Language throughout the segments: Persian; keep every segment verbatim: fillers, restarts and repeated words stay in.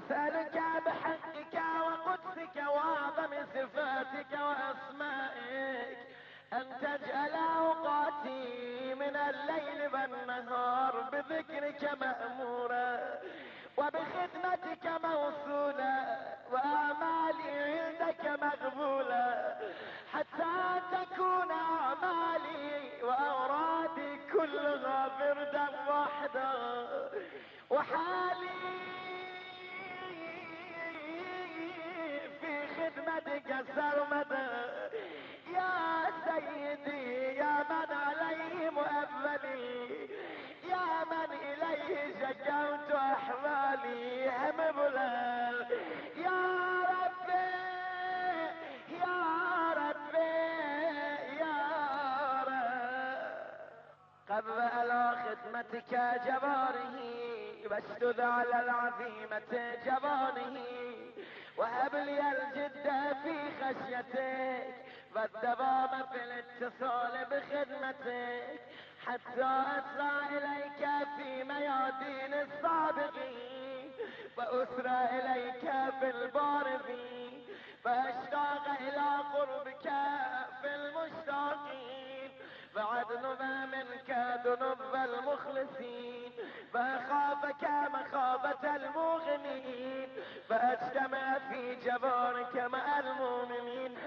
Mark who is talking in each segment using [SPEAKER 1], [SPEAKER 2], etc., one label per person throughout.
[SPEAKER 1] أسألك بحقك وقدسك وأعظم صفاتك وأسمائك أن تجعل أوقاتي من الليل والنهار بذكرك مأمورا وبخدمتك موصولا وأعمالي عندك مقبولا حتى تكون أعمالي وأورادي كلها بردا واحدا وحالي في خدمتك سرمدا يا سيدي يا من عليه مؤملي يا من إليه شكوت أحوالي همبلا يا ربي يا ربي يا رب قبل على خدمتك جباره واشدد على العظيمة جبانه وهب لي الجد في خشيتك والدوام في الاتصال بخدمتك حتى أسرع إليك في ميادين السابقين وأسرع إليك في البارزين فأشتاق إلى قربك في المشتاقين فعدل ما منك ذنوب المخلصين فأخافك مخافة المغنين فأجتمع في جبارك مع المؤمنين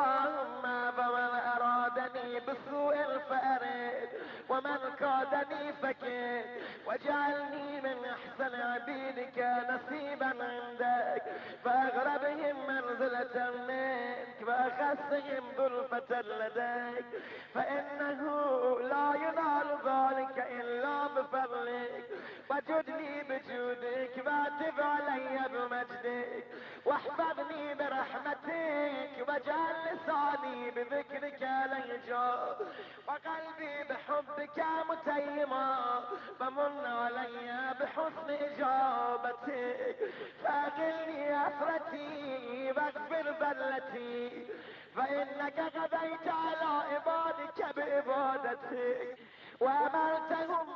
[SPEAKER 1] اللهم فمن أرادني بسوء فأرد ومن كادني فكد واجعلني من أحسن عبيدك نصيبا عندك فأغربهم منزلة منك وأخصهم ظلفة لديك فإنه لا ينال ذلك إلا بفضلك وجدني بجودك واتب علي بمجدك واحفظني برحمتك واجعل لساني بذكرك ليجا وقلبي بحبك متيما فمن علي بحسن إجابتك فأغلني أثرتي واغفر ذلتي فإنك غديت على عبادك بإبادتك وأمرتهم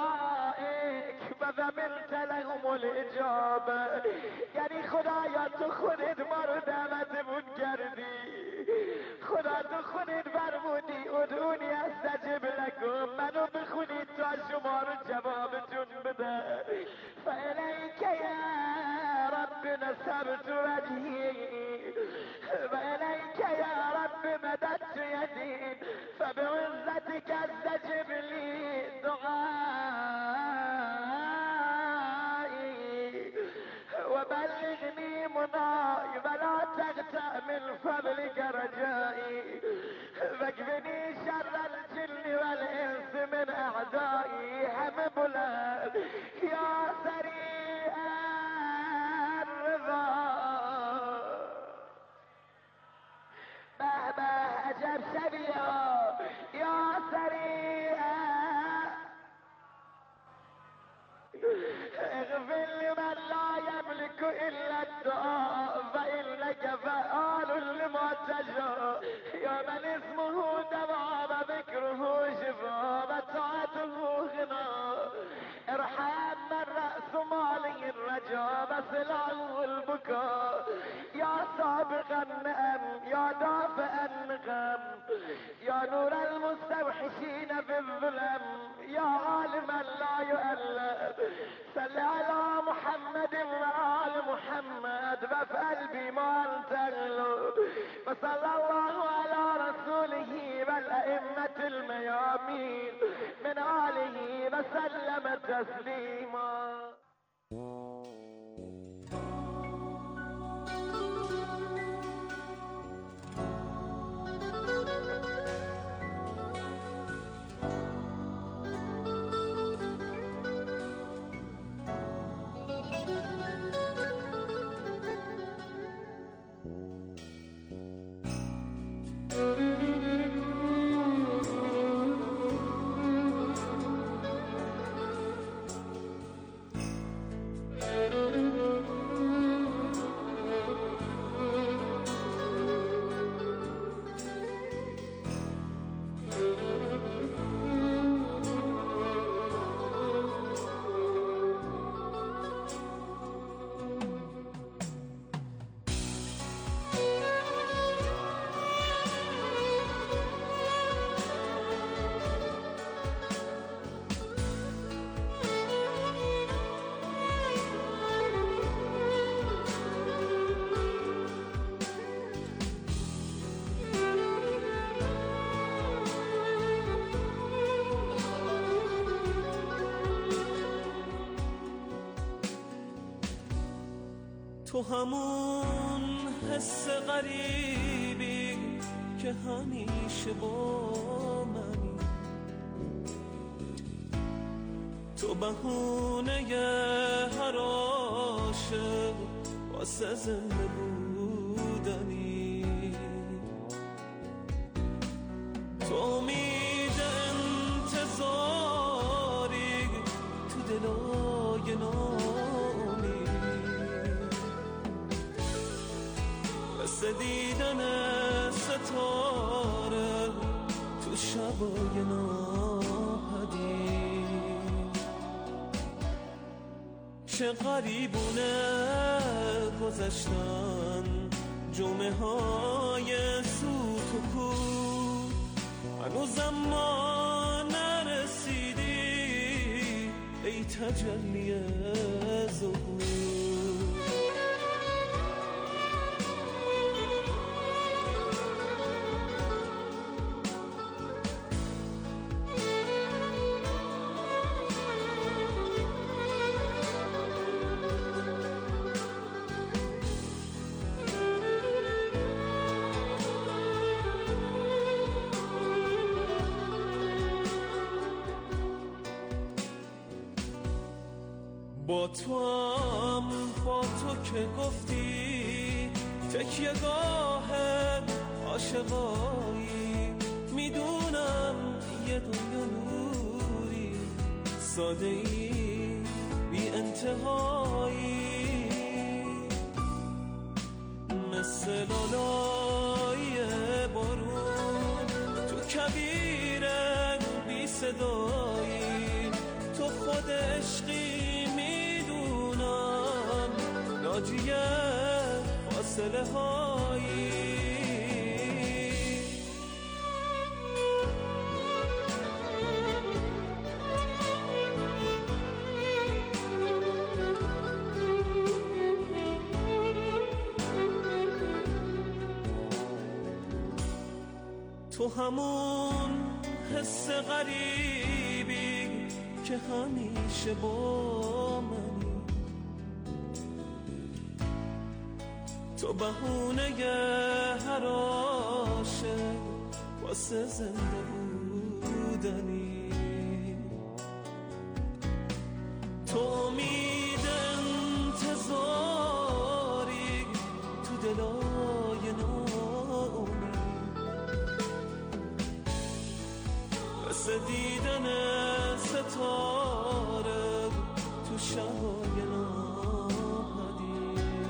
[SPEAKER 1] بدعائك فذمرت لهم الإجابة يعني خدایا تو خودت ما رو دعوتمون کردی خدا تو خودت فرمودی ادعونی استجب لکم منو بخونید تا شما رو جوابتون بده فإلیک یا رب نصبت وجهی وإلیک یا رب مددت یدی فبعزتك استجب لي دعائي وبلغني مناي ولا تقطع من فضلك رجائي واكفني شر الجن والإنس من أعدائي حمبلا يا سريع الرضا به به عجب شبيا يا سريع اغفر لمن لا يملك الا الدعاء فانك فعال لما تشاء يا من اسمه دواء وذكره شفاء وطاعته غنى ارحم من رأس ماله الرجاء وسلعه البكاء يا سابق النعم يا دافع النقم يا نور المستوحشين في الظلم يا عالما لا يؤلم صل على محمد وآل محمد وافعل بما انت اغلب وصلى الله على رسوله والأئمة الميامين من آله وسلم تسليما.
[SPEAKER 2] تو همون حس غریبی که همیشه با منی، تو بهونه هر عاشق واسه زنده بودنی، تو امید انتظاری تو دلای نامی، مثل دیدن ستاره تو شبای ناپدید. چه غریبونه گذشتن جمعه های سوت و کور، هنوزم ما نرسیدی ای تجلی ظهور. با تو هم با تو که گفتی تکیه گاه عاشقایی، میدونم یه دنیا نوری ساده ای بی انتهایی، مثل لالای بارون تو کویر بی صدایی، تو خود عشقی ناجیه فاصله هایی. تو همون حس غریبی که همیشه با منی، تو بهونه هر عاشق واسه زنده بودنی، تو امید انتظاری تو دلای نامی، مثل دیدن ستاره تو شبای ناپدید.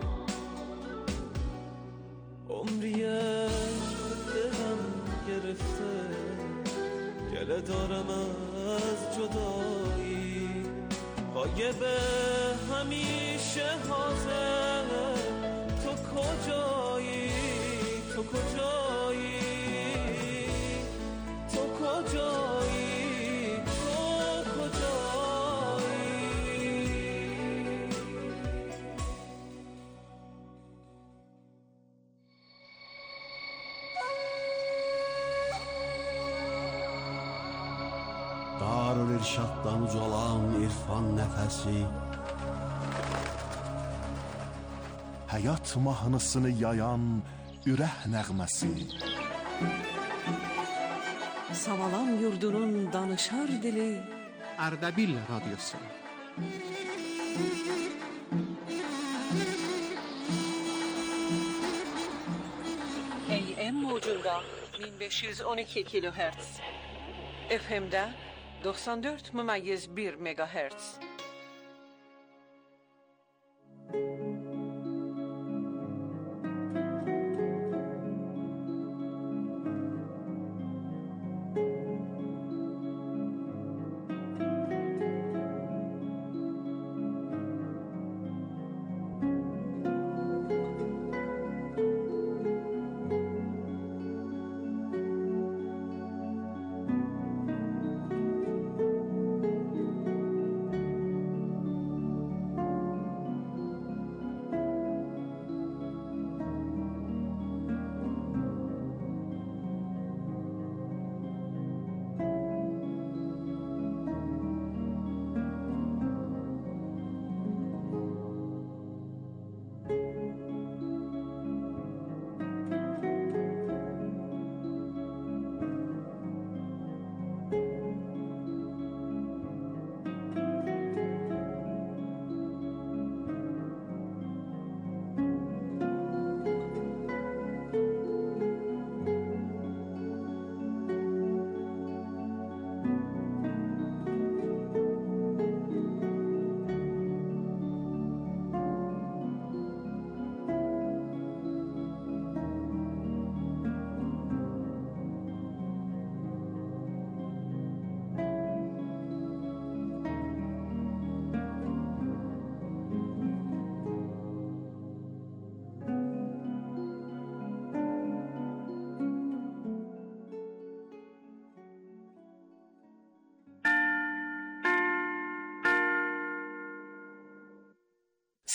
[SPEAKER 2] عمریه دلم گرفته گله دارم از جدایی، غایب همیشه حاضر تو کجایی، تو کجایی، تو کجایی، تو کجایی.
[SPEAKER 3] Darül-İrşaddan ucalan irfan nəfəsi, həyat mahnısını yayan ürək nəğməsi,
[SPEAKER 4] Savalan yurdunun danışar dili
[SPEAKER 5] Ardabil Radyosu.
[SPEAKER 4] A M موجunda bin beş yüz on iki kilohertz, F M'de doksan dört mümayyiz bir megahertz.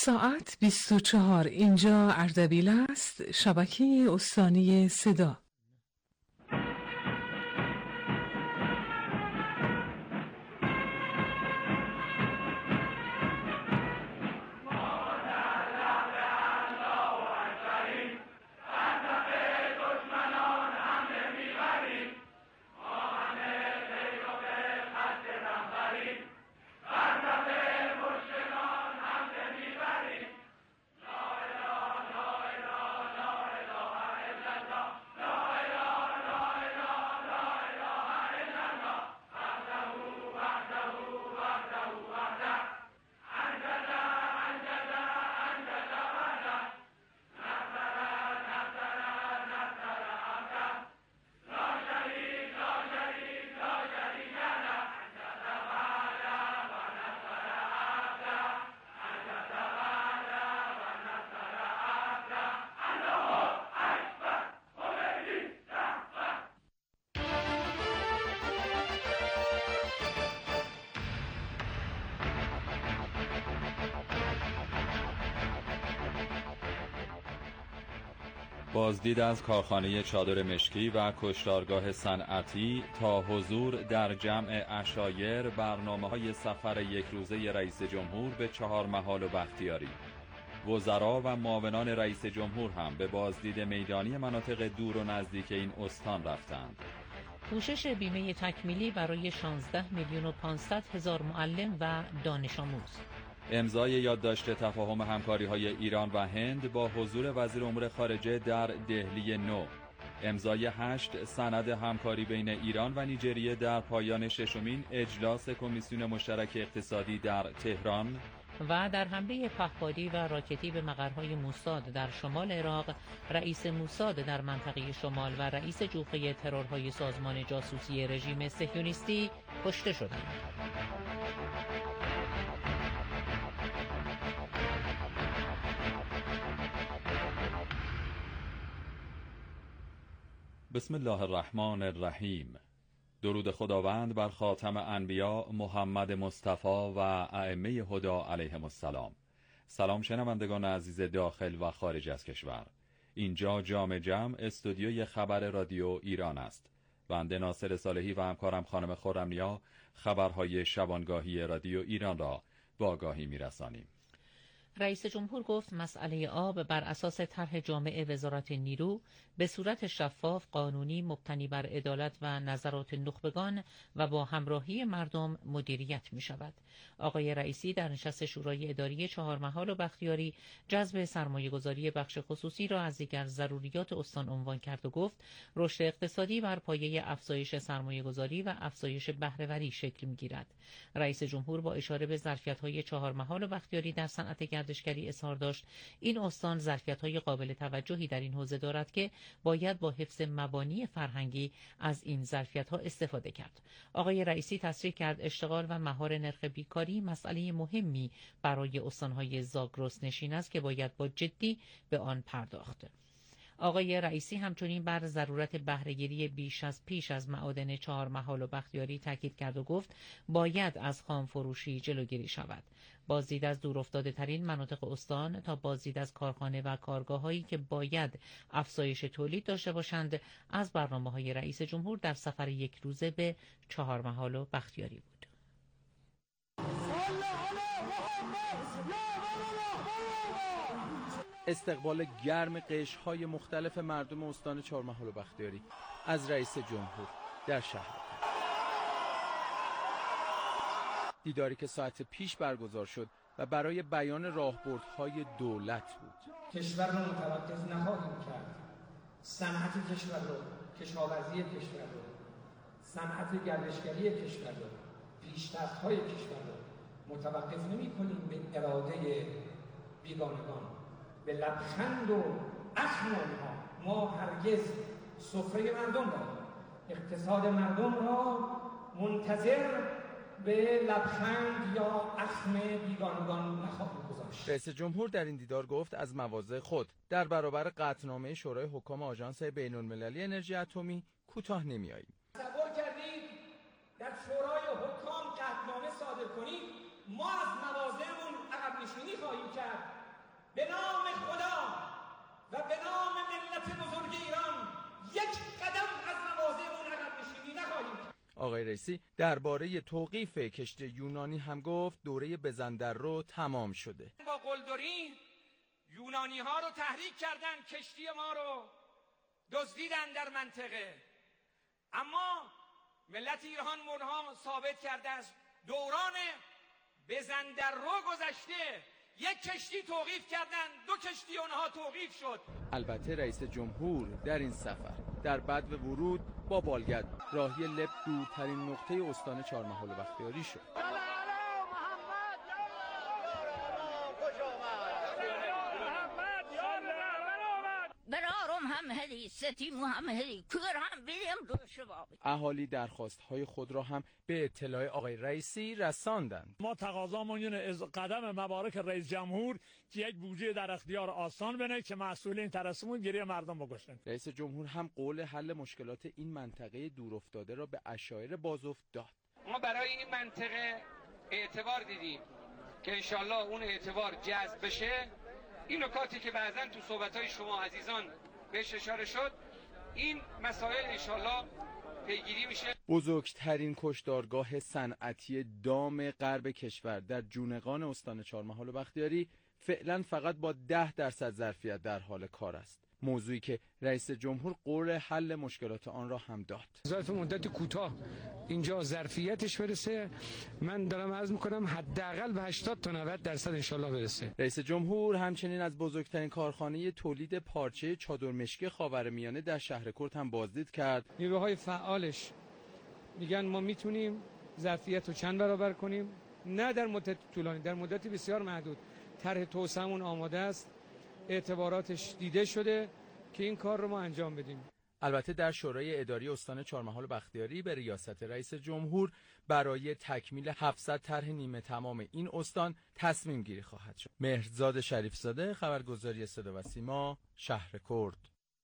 [SPEAKER 6] ساعت بیست و چهار. اینجا اردبیل است، شبکه استانی صدا.
[SPEAKER 7] بازدید از کارخانه چادر مشکی و کشتارگاه صنعتی تا حضور در جمع عشایر، برنامه‌های سفر یک روزه رئیس جمهور به چهار محال و بختیاری. وزرا و معاونان رئیس جمهور هم به بازدید میدانی مناطق دور و نزدیک این استان رفتند.
[SPEAKER 8] پوشش بیمه تکمیلی برای شانزده میلیون و پانصد هزار معلم و دانش آموز.
[SPEAKER 7] امضای یادداشت تفاهم همکاری‌های ایران و هند با حضور وزیر امور خارجه در دهلی نو. امضای هشت سند همکاری بین ایران و نیجریه در پایان ششمین اجلاس کمیسیون مشترک اقتصادی در تهران.
[SPEAKER 8] و در حمله پهپادی و راکتی به مقرهای موساد در شمال عراق، رئیس موساد در منطقه شمال و رئیس جوخه ترورهای سازمان جاسوسی رژیم صهیونیستی کشته شدند.
[SPEAKER 7] بسم الله الرحمن الرحیم. درود خداوند بر خاتم انبیا محمد مصطفی و ائمه هدی علیهم السلام. سلام شنوندگان عزیز داخل و خارج از کشور. اینجا جام جم استودیوی خبر رادیو ایران است. بنده ناصر صالحی و همکارم خانم خرم‌نیا خبرهای شبانگاهی رادیو ایران را با آگاهی می‌رسانیم.
[SPEAKER 8] رئیس جمهور گفت مسئله آب بر اساس طرح جامع وزارت نیرو به صورت شفاف، قانونی، مبتنی بر عدالت و نظرات نخبگان و با همراهی مردم مدیریت می شود. آقای رئیسی در نشست شورای اداری چهار محال و بختیاری جذب سرمایه گذاری بخش خصوصی را از دیگر ضروریات استان عنوان کرد و گفت رشد اقتصادی بر پایه افزایش سرمایه گذاری و افزایش بهره‌وری شکل می گیرد. رئیس جمهور با اشاره به ظرفیت‌های چهار محال و بختیاری در صنعت گردشگری اظهار داشت این استان ظرفیت‌های قابل توجهی در این حوزه دارد که باید با حفظ مبانی فرهنگی از این ظرفیت‌ها استفاده کرد. آقای رئیسی تصریح کرد اشتغال و مهار نرخ بیکاری مسئله مهمی برای استان‌های زاگرس نشین است که باید با جدی به آن پرداخت. آقای رئیسی همچنین بر ضرورت بهره‌گیری بیش از پیش از معادن چهار محال و بختیاری تاکید کرد و گفت باید از خام فروشی جلوگیری شود. بازدید از دورافتاده ترین مناطق استان تا بازدید از کارخانه و کارگاه‌هایی که باید افزایش تولید داشته باشند از برنامه‌های رئیس جمهور در سفر یک روزه به چهار محال و بختیاری بود.
[SPEAKER 9] استقبال گرم قشرهای مختلف مردم استان چهارمحال و بختیاری از رئیس جمهور در شهر. دیداری که ساعت پیش برگزار شد و برای بیان راهبردهای دولت بود.
[SPEAKER 10] کشور رو متوقف نخواهیم کرد. صنعت کشور رو، کشاورزی کشور رو، صنعت گردشگری کشور رو، پیشرفت‌های کشور رو متوقف نمی‌کنیم به اراده بیگانگان، به لبخند و اخم آنها. ما هرگز سفره مردم را، اقتصاد مردم را منتظر به لبخند یا اخم بیگانگان نخواهیم گذاشت.
[SPEAKER 9] رئیس جمهور در این دیدار گفت از مواضع خود در برابر قطعنامه شورای حکام آژانس بین‌المللی انرژی اتمی کوتاه نمی‌آییم.
[SPEAKER 10] تصور کردید در شورای حکام قطعنامه صادر کنید ما از مواضعمون عقب نشینی خواهیم کرد به نام خدا و به نام ملت بزرگ ایران یک قدم از مواضع اون عقب نشینی نخواهیم.
[SPEAKER 9] آقای رئیسی درباره توقیف کشتی یونانی هم گفت دوره بزندرو تمام شده.
[SPEAKER 10] با قلدری یونانی ها رو تحریک کردن، کشتی ما رو دزدیدن در منطقه، اما ملت ایران منها ثابت کرده است دوران بزندرو گذشته، یک کشتی توقیف کردن، دو کشتی اونها توقیف شد.
[SPEAKER 9] البته رئیس جمهور در این سفر در بدو ورود با بالگرد راهی لب دورترین نقطه استان چهارمحال و بختیاری شد. اهالی درخواست‌های خود را هم به اطلاع آقای رئیسی رساندند.
[SPEAKER 11] ما تقاضامون اینه از قدم مبارک رئیس جمهور که یک بودجه در اختیار آسان بنه که مسئولین ترسمون گریه مردم بگشتن.
[SPEAKER 9] رئیس جمهور هم قول حل مشکلات این منطقه دورافتاده را به عشایر بازفت داد.
[SPEAKER 10] ما برای این منطقه اعتبار دیدیم که انشالله اون اعتبار جذب بشه. این نکاتی که بعضن تو صحبت‌های شما عزیزان بهش اشاره شد، این مسائل انشالله پیگیری میشه.
[SPEAKER 9] بزرگترین کشتارگاه صنعتی دام غرب کشور در جونقان استان چهارمحال و بختیاری فعلا فقط با ده درصد ظرفیت در حال کار است. موضوعی که رئیس جمهور قول حل مشکلات آن را هم داد.
[SPEAKER 11] ظرف مدت کوتاه اینجا ظرفیتش برسه، من دارم عرض میکنم حداقل به هشتاد تا نود درصد انشالله برسه.
[SPEAKER 9] رئیس جمهور همچنین از بزرگترین کارخانه تولید پارچه چادرمشکی خاورمیانه در شهر کرد هم بازدید کرد.
[SPEAKER 11] نیروهای فعالش میگن ما میتونیم ظرفیت رو چند برابر کنیم، نه در مدت طولانی، در مدت بسیار محدود. طرح توسعه‌مون آماده است، اعتباراتش دیده شده که این کار رو ما انجام بدیم.
[SPEAKER 9] البته در شورای اداری استان چهارمحال و بختیاری به ریاست رئیس جمهور برای تکمیل هفتصد طرح نیمه تمام این استان تصمیم گیری خواهد شد. مهرزاد شریفزاده، خبرگزاری صدا و سیما، شهر کرد.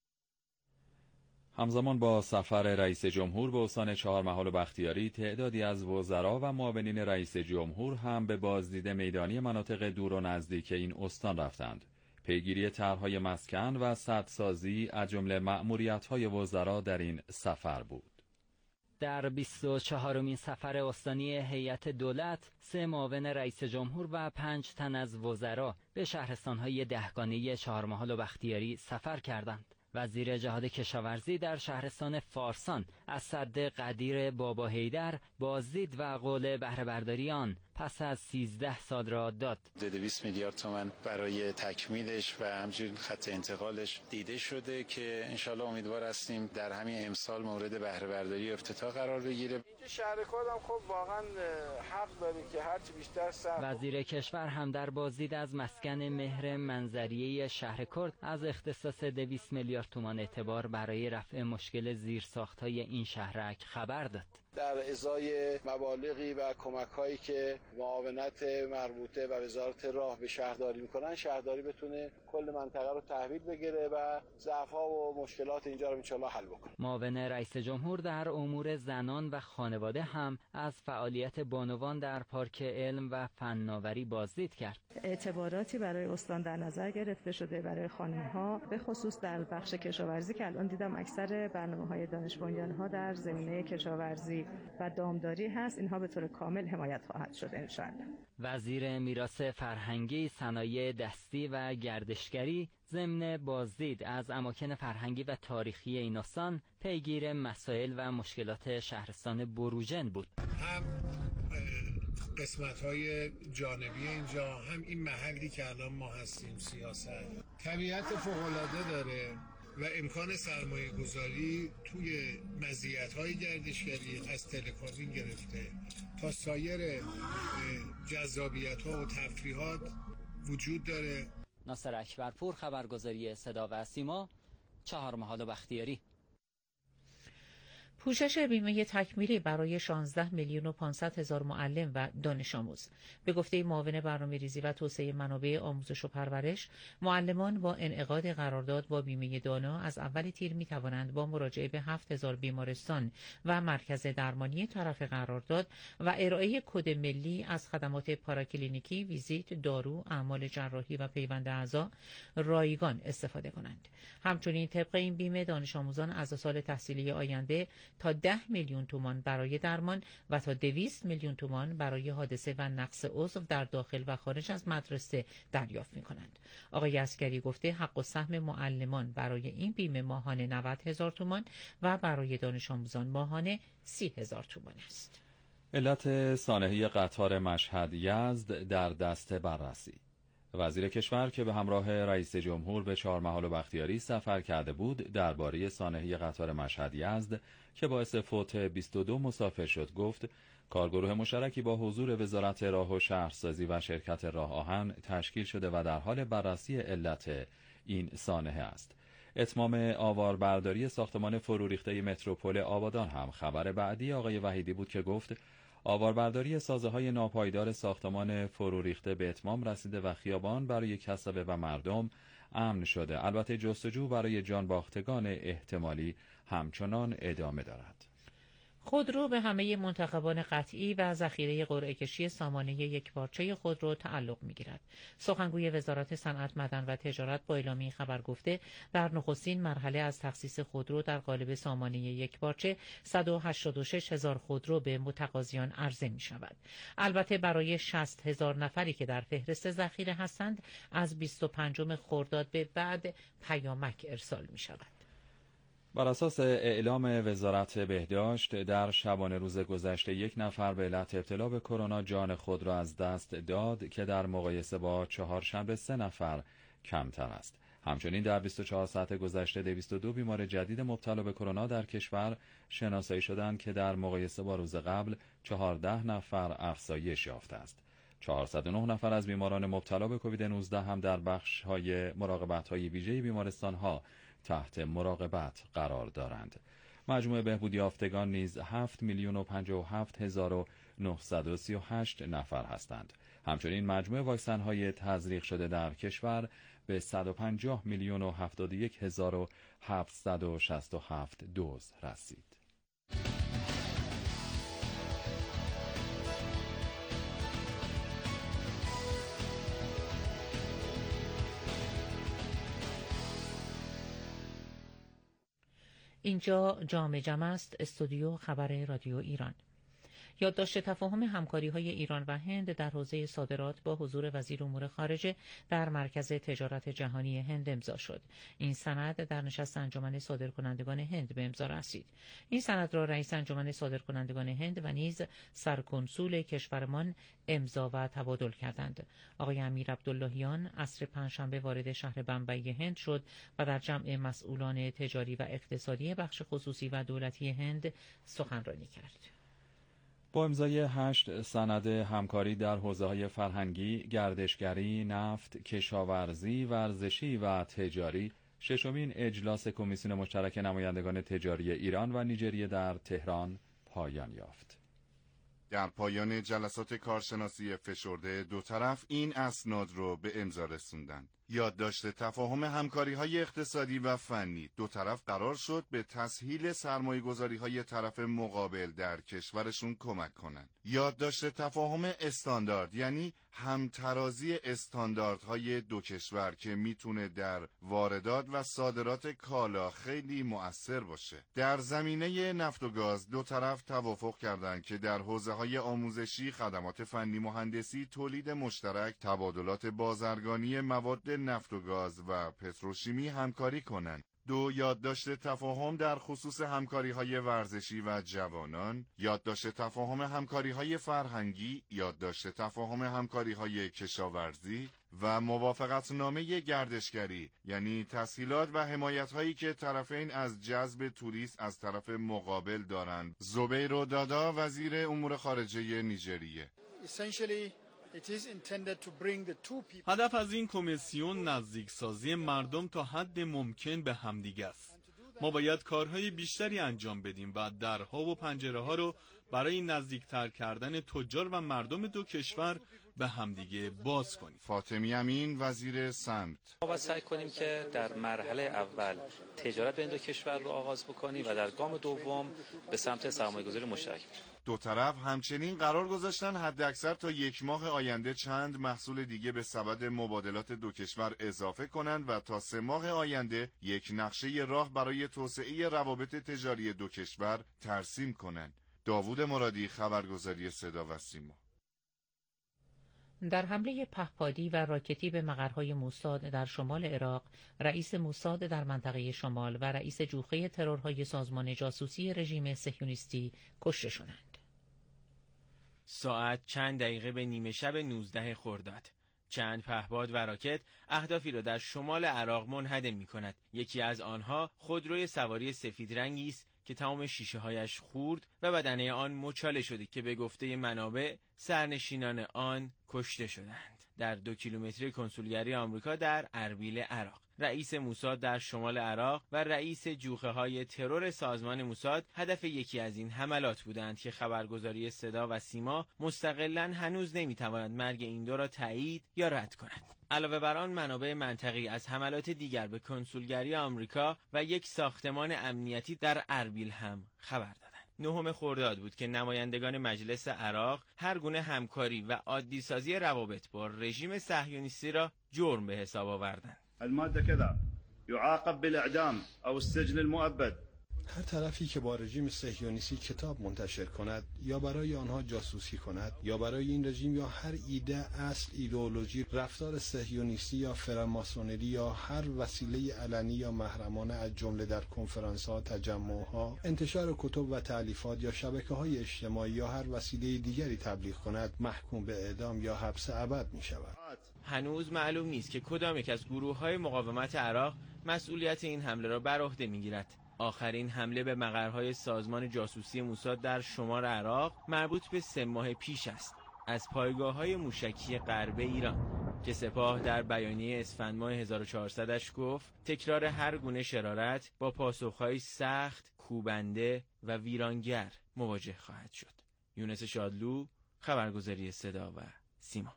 [SPEAKER 7] همزمان با سفر رئیس جمهور به استان چهارمحال و بختیاری، تعدادی از وزرا و معاونین رئیس جمهور هم به بازدید میدانی مناطق دور و نزدیک این استان رفتند. پیگیری طرح‌های مسکن و سدسازی از جمله مأموریت‌های وزرا در این سفر بود.
[SPEAKER 12] در بیست و چهارمین سفر استانی هیئت دولت، سه معاون رئیس جمهور و پنج تن از وزرا به شهرستان‌های دهگانه چهارمحال و بختیاری سفر کردند. وزیر جهاد کشاورزی در شهرستان فارسان از سد قدیر بابا حیدر بازدید و قول بهره برداری آن پس از سیزده سال را داد.
[SPEAKER 13] دویست میلیارد تومان برای تکمیلش و همچنین خط انتقالش دیده شده که انشالله امیدوار هستیم در همین امسال مورد بهره برداری افتتاح قرار بگیره.
[SPEAKER 14] شهر کرد هم خب واقعا حق داره که هرچی بیشتر سر.
[SPEAKER 12] وزیر کشور هم در بازدید از مسکن مهر منظریه شهر کرد از اختصاص دویست میلیارد تومان اعتبار برای رفع مشکل زیرساخت‌های این شهرک خبر داد.
[SPEAKER 14] در ازای مبالغی و کمک‌هایی که معاونت مربوطه و وزارت راه به شهرداری میکنن، شهرداری بتونه کل منطقه رو تحویل بگیره و ضعف‌ها و مشکلات اینجا رو انشالله حل بکنه.
[SPEAKER 12] معاون رئیس جمهور در امور زنان و خانواده هم از فعالیت بانوان در پارک علم و فناوری بازدید کرد.
[SPEAKER 15] اعتباراتی برای استان در نظر گرفته شده برای خانم‌ها، به خصوص در بخش کشاورزی که الان دیدم اکثر برنامه‌های دانش بنیان‌ها در زمینه کشاورزی و دامداری هست، اینها به طور کامل حمایت خواهد شد انشاءالله.
[SPEAKER 12] وزیر میراث فرهنگی، صنایع دستی و گردشگری ضمن بازدید از اماکن فرهنگی و تاریخی این استان پیگیر مسائل و مشکلات شهرستان بروجن بود.
[SPEAKER 16] هم قسمت‌های جانبی اینجا، هم این محلی که الان ما هستیم، سیاست طبیعت فوق‌العاده داره و امکان سرمایه گذاری توی مزیت‌های گردشگری از تلکابین گرفته تا سایر جذابیت‌ها و تفریحات وجود داره.
[SPEAKER 12] ناصر اکبرپور، خبرگزاری صدا و سیما، چهارمحال و بختیاری.
[SPEAKER 8] پوشش بیمه تکمیلی برای شانزده میلیون و پانصد هزار معلم و دانش آموز. به گفته معاون برنامه‌ریزی و توسعه منابع آموزش و پرورش، معلمان با انعقاد قرارداد با بیمه دانا از اول تیر می توانند با مراجعه به هفت هزار بیمارستان و مرکز درمانی طرف قرارداد و ارائه کد ملی از خدمات پاراکلینیکی، ویزیت، دارو، اعمال جراحی و پیوند اعضا رایگان استفاده کنند. همچنین طبق این بیمه دانش آموزان از سال تحصیلی آینده تا ده میلیون تومان برای درمان و تا دویست میلیون تومان برای حادثه و نقص عضو در داخل و خارج از مدرسه دریافت می کنند. آقای عسگری گفته حق و سهم معلمان برای این بیمه ماهانه نود هزار تومان و برای دانش آموزان ماهانه سی هزار تومان است.
[SPEAKER 7] علت سانحه قطار مشهد یزد در دست بررسی. وزیر کشور که به همراه رئیس جمهور به چهارمحال و بختیاری سفر کرده بود درباره سانحه قطار مشهد یزد که باعث فوت بیست و دو مسافر شد گفت کارگروه مشترکی با حضور وزارت راه و شهرسازی و شرکت راه آهن تشکیل شده و در حال بررسی علت این سانحه است. اتمام آواربرداری ساختمان فروریخته متروپول آبادان هم خبر بعدی آقای وحیدی بود که گفت آواربرداری سازه‌های ناپایدار ساختمان فروریخته به اتمام رسیده و خیابان برای کسبه و مردم امن شده. البته جستجو برای جانباختگان احتمالی همچنان ادامه دارد.
[SPEAKER 8] خودرو به همه منتخبان قطعی و ذخیره قرعه کشی سامانه یکپارچه خودرو تعلق می‌گیرد. سخنگوی وزارت صنعت، معدن و تجارت با اعلامیه این خبر گفته در نخستین مرحله از تخصیص خودرو در قالب سامانه یکپارچه صد و هشتاد و شش هزار خودرو به متقاضیان عرضه می‌شود. البته برای شصت هزار نفری که در فهرست ذخیره هستند از بیست و پنجم خرداد به بعد پیامک ارسال می‌شود.
[SPEAKER 7] بر اساس اعلام وزارت بهداشت در شبانه روز گذشته یک نفر به علت ابتلا به کرونا جان خود را از دست داد که در مقایسه با چهارشنبه سه نفر کمتر است. همچنین در بیست و چهار ساعت گذشته دویست و دو بیمار جدید مبتلا به کرونا در کشور شناسایی شدند که در مقایسه با روز قبل چهارده نفر افزایش یافته است. چهارصد و نه نفر از بیماران مبتلا به کووید نوزده هم در بخش‌های مراقبت‌های ویژه بیمارستان‌ها تحت مراقبت قرار دارند. مجموع بهبود یافتگان نیز هفت میلیون و پنجاه و هفت هزار و نهصد و سی و هشت نفر هستند. همچنین مجموع واکسن‌های تزریق شده در کشور به صد و پنجاه میلیون و هفتاد و یک هزار و هفتصد و شصت و هفت دوز رسید.
[SPEAKER 8] اینجا جام جم است، استودیو خبر رادیو ایران. یادداشت تفاهم همکاری‌های ایران و هند در حوزه صادرات با حضور وزیر امور خارجه در مرکز تجارت جهانی هند امضا شد. این سند در نشست انجمن صادرکنندگان هند به امضا رسید. این سند را رئیس انجمن صادرکنندگان هند و نیز سرکنسول کشورمان امضا و تبادل کردند. آقای امیر عبداللهیان عصر پنجشنبه وارد شهر بمبئی هند شد و در جمع مسئولان تجاری و اقتصادی بخش خصوصی و دولتی هند سخنرانی کرد.
[SPEAKER 7] با امضای هشت سند همکاری در حوزه‌های فرهنگی، گردشگری، نفت، کشاورزی، ورزشی و تجاری، ششمین اجلاس کمیسیون مشترک نمایندگان تجاری ایران و نیجریه در تهران پایان یافت.
[SPEAKER 17] در پایان جلسات کارشناسی فشرده دو طرف این اسناد رو به امضا رسوندند. یادداشت تفاهم همکاری‌های اقتصادی و فنی دو طرف قرار شد به تسهیل سرمایه‌گذاری‌های طرف مقابل در کشورشون کمک کنند. یادداشت تفاهم استاندارد یعنی همترازی استانداردهای دو کشور که میتونه در واردات و صادرات کالا خیلی مؤثر باشه. در زمینه نفت و گاز دو طرف توافق کردند که در حوزه‌های آموزشی، خدمات فنی مهندسی، تولید مشترک، تبادلات بازرگانی مواد نفت و گاز و پتروشیمی همکاری کنند. دو یادداشت تفاهم در خصوص همکاری‌های ورزشی و جوانان، یادداشت تفاهم همکاری‌های فرهنگی، یادداشت تفاهم همکاری‌های کشاورزی و موافقتنامه گردشگری یعنی تسهیلات و حمایت‌هایی که طرفین از جذب توریست از طرف مقابل دارند. زبیر دادا وزیر امور خارجه نیجریه:
[SPEAKER 18] هدف از این کمیسیون نزدیکسازی مردم تا حد ممکن به همدیگه است. ما باید کارهای بیشتری انجام بدیم و درها و پنجره ها رو برای نزدیکتر کردن تجار و مردم دو کشور به همدیگه باز کنیم.
[SPEAKER 17] فاطمی امین، وزیر سمت:
[SPEAKER 19] ما باید سعی کنیم که در مرحله اول تجارت بین دو کشور رو آغاز بکنیم و در گام دوم به سمت سرمایه‌گذاری مشترک.
[SPEAKER 17] دو طرف همچنین قرار گذاشتن حداکثر تا یک ماه آینده چند محصول دیگه به سبد مبادلات دو کشور اضافه کنند و تا سه ماه آینده یک نقشه راه برای توسعه روابط تجاری دو کشور ترسیم کنند. داوود مرادی، خبرگزاری صدا و سیما.
[SPEAKER 8] در حمله پهپادی و راکتی به مقرهای موساد در شمال عراق، رئیس موساد در منطقه شمال و رئیس جوخه ترورهای سازمان جاسوسی رژیم صهیونیستی کشته شدند.
[SPEAKER 20] ساعت چند دقیقه به نیمه شب نوزده خرداد، چند پهپاد و راکت اهدافی را در شمال عراق منهدم می کند. یکی از آنها خودروی سواری سفید رنگی است که تمام شیشه هایش خورد و بدنه آن مچاله شده که به گفته منابع سرنشینان آن کشته شدند. در دو کیلومتری کنسولگری آمریکا در اربیل عراق، رئیس موساد در شمال عراق و رئیس جوخه های ترور سازمان موساد هدف یکی از این حملات بودند که خبرگزاری صدا و سیما مستقلاً هنوز نمیتواند مرگ این دو را تایید یا رد کند. علاوه بر آن، منابع منطقی از حملات دیگر به کنسولگری آمریکا و یک ساختمان امنیتی در اربیل هم خبر دادند. نهم خرداد بود که نمایندگان مجلس عراق هر گونه همکاری و عادی سازی روابط با رژیم صهیونیستی را جرم به حساب آوردند.
[SPEAKER 21] الماده كذا يعاقب بالاعدام او السجن المؤبد.
[SPEAKER 22] هر طرفی که با رژیم صهیونیستی کتاب منتشر کند یا برای آنها جاسوسی کند یا برای این رژیم یا هر ایده، اصل، ایدئولوژی، رفتار صهیونیستی یا فراماسونری یا هر وسیله علنی یا محرمانه از جمله در کنفرانس‌ها، تجمع‌ها، انتشار کتب و تألیفات یا شبکه‌های اجتماعی یا هر وسیله دیگری تبلیغ کند، محکوم به اعدام یا حبس ابد می‌شود.
[SPEAKER 20] هنوز معلوم نیست که کدام یک از گروه‌های مقاومت عراق مسئولیت این حمله را بر عهده می‌گیرد. آخرین حمله به مقرهای سازمان جاسوسی موساد در شمال عراق مربوط به سه ماه پیش است، از پایگاه‌های موشکی غرب ایران که سپاه در بیانیه اسفند ماه هزار و چهارصدش گفت تکرار هر گونه شرارت با پاسخ‌های سخت، کوبنده و ویرانگر مواجه خواهد شد. یونس شادلو، خبرگزاری صدا و سیما.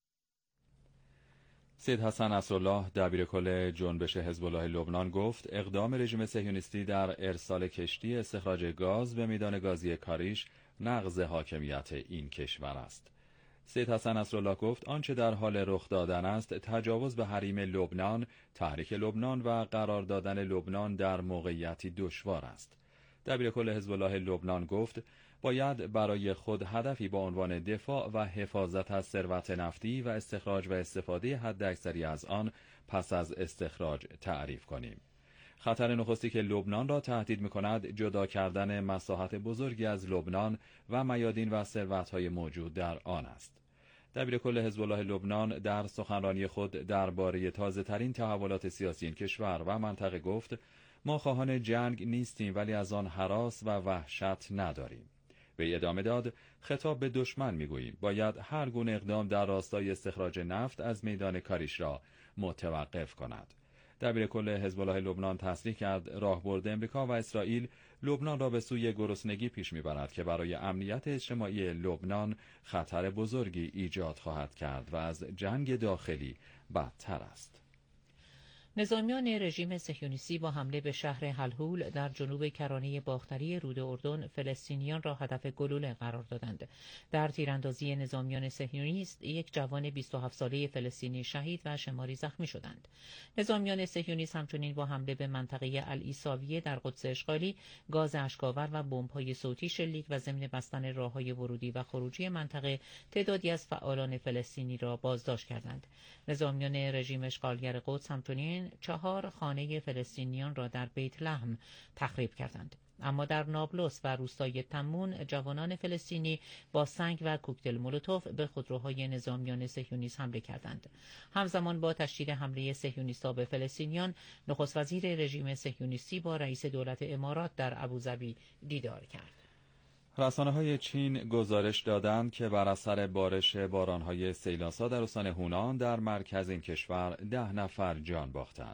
[SPEAKER 7] سید حسن نصرالله، دبیر کل جنبش حزب الله لبنان، گفت اقدام رژیم صهیونیستی در ارسال کشتی استخراج گاز به میدان گازی کاریش نقض حاکمیت این کشور است. سید حسن نصرالله گفت آنچه در حال رخ دادن است تجاوز به حریم لبنان، تحریک لبنان و قرار دادن لبنان در موقعیتی دشوار است. دبیر کل حزب الله لبنان گفت باید برای خود هدفی با عنوان دفاع و حفاظت از ثروت نفتی و استخراج و استفاده حداکثری از آن پس از استخراج تعریف کنیم. خطر نخستی که لبنان را تهدید می‌کند جدا کردن مساحت بزرگی از لبنان و میادین و ثروت‌های موجود در آن است. دبیر کل حزب الله لبنان در سخنرانی خود درباره تازه‌ترین تحولات سیاسی این کشور و منطقه گفت ما خواهان جنگ نیستیم ولی از آن هراس و وحشت نداریم. به ادامه داد خطاب به دشمن میگوییم باید هر گونه اقدام در راستای استخراج نفت از میدان کاریش را متوقف کند. دبیر کل حزب الله لبنان تصریح کرد راهبرد امریکا و اسرائیل لبنان را به سوی گرسنگی پیش میبرد که برای امنیت اجتماعی لبنان خطر بزرگی ایجاد خواهد کرد و از جنگ داخلی بدتر است.
[SPEAKER 8] نظامیان رژیم صهیونیستی با حمله به شهر حلحول در جنوب کرانه باختری رود اردن فلسطینیان را هدف گلوله قرار دادند. در تیراندازی نظامیان صهیونیست یک جوان بیست و هفت ساله فلسطینی شهید و شماری زخمی شدند. نظامیان صهیونیست همچنین با حمله به منطقه العیساویه در قدس اشغالی گاز اشک‌آور و بمب‌های صوتی شلیک و ضمن بستن راه‌های ورودی و خروجی منطقه تعدادی از فعالان فلسطینی را بازداشت کردند. نظامیان رژیم اشغالگر قدس همچنین چهار خانه فلسطینیان را در بیت لحم تخریب کردند. اما در نابلس و روستای تمون جوانان فلسطینی با سنگ و کوکتل مولوتوف به خودروهای نظامیان صهیونیست حمله کردند. همزمان با تشدید حمله صهیونیست‌ها به فلسطینیان، نخست وزیر رژیم صهیونیستی با رئیس دولت امارات در ابوظبی دیدار کرد.
[SPEAKER 7] رسانه‌های چین گزارش دادند که بر اثر بارش باران‌های سیلاسا در استان هونان در مرکز این کشور ده نفر جان باختند.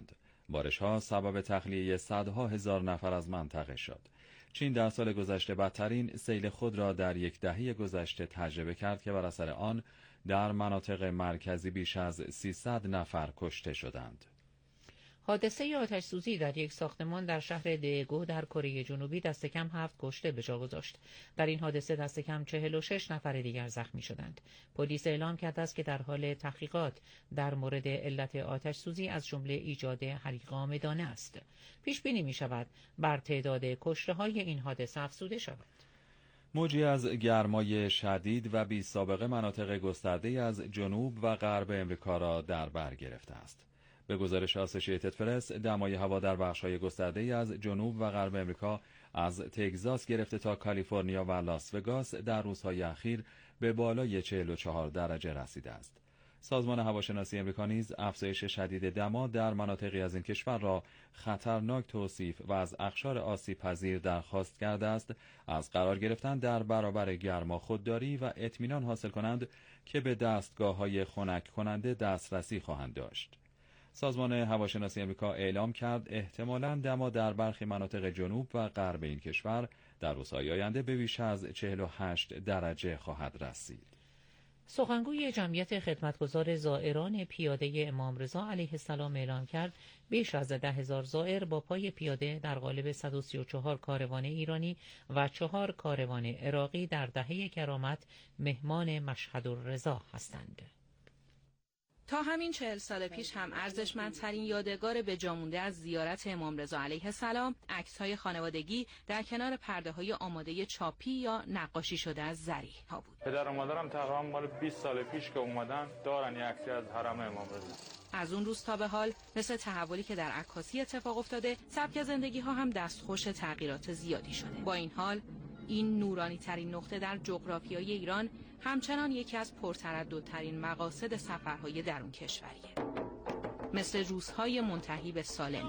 [SPEAKER 7] بارش‌ها سبب تخلیه صدها هزار نفر از منطقه شد. چین در سال گذشته بدترین سیل خود را در یک دهه گذشته تجربه کرد که بر اثر آن در مناطق مرکزی بیش از سیصد نفر کشته شدند.
[SPEAKER 8] حادثه آتش سوزی در یک ساختمان در شهر دیگو در کره جنوبی دست کم هفت کشته به جا گذاشت. در این حادثه دست کم چهل و شش نفر دیگر زخمی شدند. پلیس اعلام کرده است که در حال تحقیقات در مورد علت آتش سوزی از جمله ایجاد حریق عامدانه است. پیش بینی می شود بر تعداد کشته های این حادثه افزوده شود.
[SPEAKER 7] موجی از گرمای شدید و بی سابقه مناطق گسترده از جنوب و غرب امریکا را در بر گرفته است. به گزارش آسوشییتد پرس، دمای هوا در بخش‌های گسترده‌ای از جنوب و غرب امریکا از تگزاس گرفته تا کالیفرنیا و لاس وگاس در روزهای اخیر به بالای چهل و چهار درجه رسیده است. سازمان هواشناسی امریکا نیز افزایش شدید دما در مناطقی از این کشور را خطرناک توصیف و از اقشار آسیب پذیر درخواست کرده است از قرار گرفتن در برابر گرما خودداری و اطمینان حاصل کنند که به دستگاه‌های خنک کننده دسترسی خواهند داشت. سازمان هواشناسی امریکا اعلام کرد احتمالاً دما در برخی مناطق جنوب و غرب این کشور در روزهای آینده به بیش از چهل و هشت درجه خواهد رسید.
[SPEAKER 8] سخنگوی جمعیت خدمتگزار زائران پیاده امام رضا علیه السلام اعلام کرد بیش از ده هزار زائر با پای پیاده در قالب صد و سی و چهار کاروان ایرانی و چهار کاروان عراقی در دهه کرامت مهمان مشهد الرضا هستند.
[SPEAKER 1] تا همین چهل سال پیش هم ارزشمندترین یادگار به جا مونده از زیارت امام رضا علیه السلام عکس‌های خانوادگی در کنار پرده‌های آماده چاپی یا نقاشی شده از زری ها بود.
[SPEAKER 2] پدر و مادرم تقریبا مال بیست سال پیش که اومدن دارن عکسی از حرم امام رضا.
[SPEAKER 1] از اون روز تا به حال مثل تحولی که در عکاسی اتفاق افتاده، سبک زندگی ها هم دستخوش تغییرات زیادی شده. با این حال این نورانی ترین نقطه در جغرافیای ایران همچنان یکی از پرترددترین مقاصد سفرهای درون کشوریه، مثل روزهای منتهی به سال نو